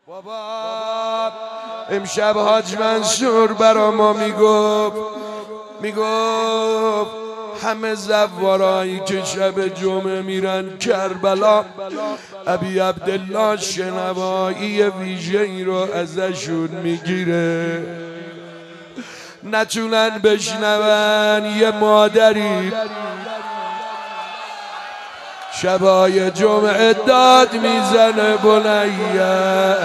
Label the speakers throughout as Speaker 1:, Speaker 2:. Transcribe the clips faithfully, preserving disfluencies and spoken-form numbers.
Speaker 1: بابا امشب حاج منصور برا ما میگفت میگفت همه زوارایی که شب جمعه میرن کربلا ابی عبدالله شنوایی ویژه‌ای رو ازشون میگیره، نتونن بشنون. یه مادری شبای جمعه داد میزنه بنیه،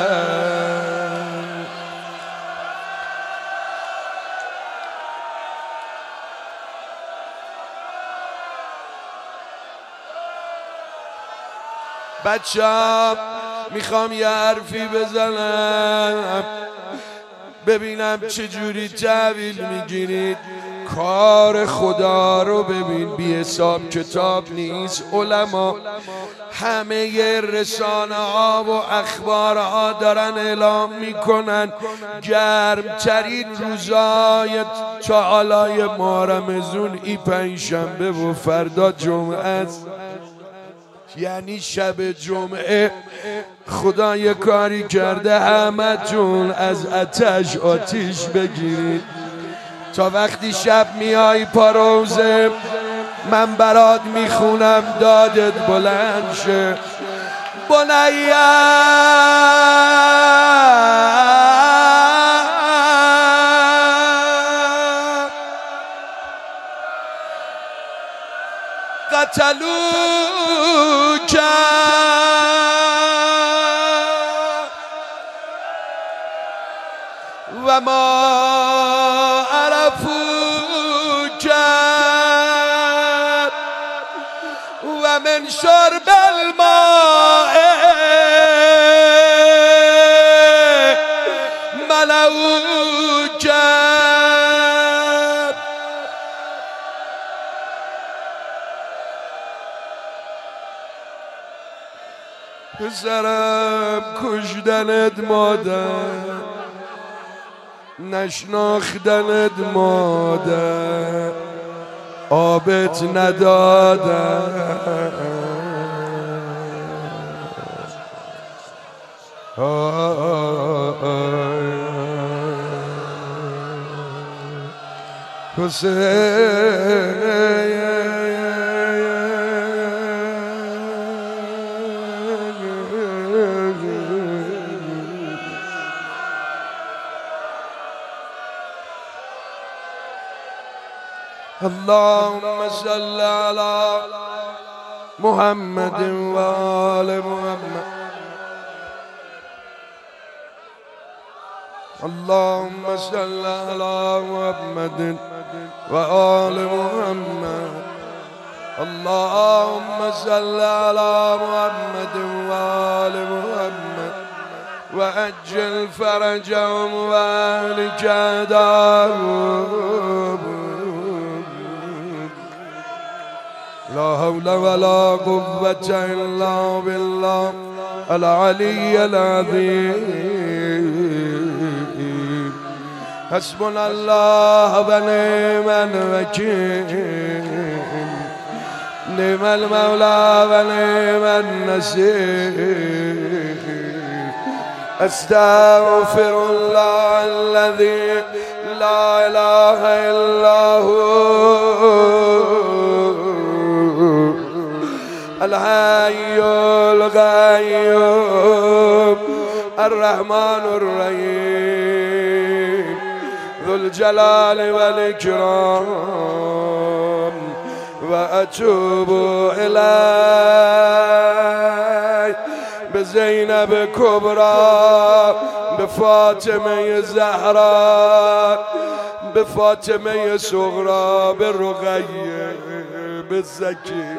Speaker 1: بچه‌ام میخوام یه حرفی بزنم ببینم چجوری تحویل میگیرید. کار خدا رو ببین، بی حساب کتاب نیست. علما همه رسانه ها و اخبار ها دارن اعلام میکنن گرمترین روزای تعالی ماه رمضان ای پنجشنبه و فردا جمعه است. یعنی شب جمعه خدا یه کاری کرده همتون از آتش آتیش بگیرید تا وقتی شب میای پاروزه من برات میخونم دادت بلند شه. بنیه قتلوک و ما عرفوک و من شرب الماء ملوک. پسرم کشدنت مادر، نشناختنت مادر، آبت ندادن. حسین اللهم صل على محمد و آل محمد. اللهم صل على محمد و آل محمد. اللهم صل على محمد و آل محمد و عجل فرجهم و اهلک عداهم. لا حول ولا قوة إلا بالله العلي العظيم. حسبنا الله ونعم الوكيل، نعم المولى ونعم النصير. أستغفر الله الذي لا إله إلا هو الحي القيوم الرحمن الرحيم ذو الجلال والإكرام. وأتوب إليه بزينب كبرى، بفاطمة زهراء، بفاطمة صغرى، بالرقية، بالزكي،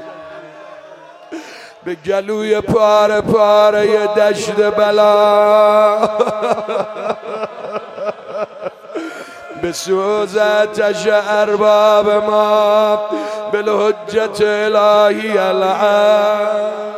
Speaker 1: به گلوی پاره پاره دشت بلا، به سوز آتش ارباب ما، بالحجت الهی العام.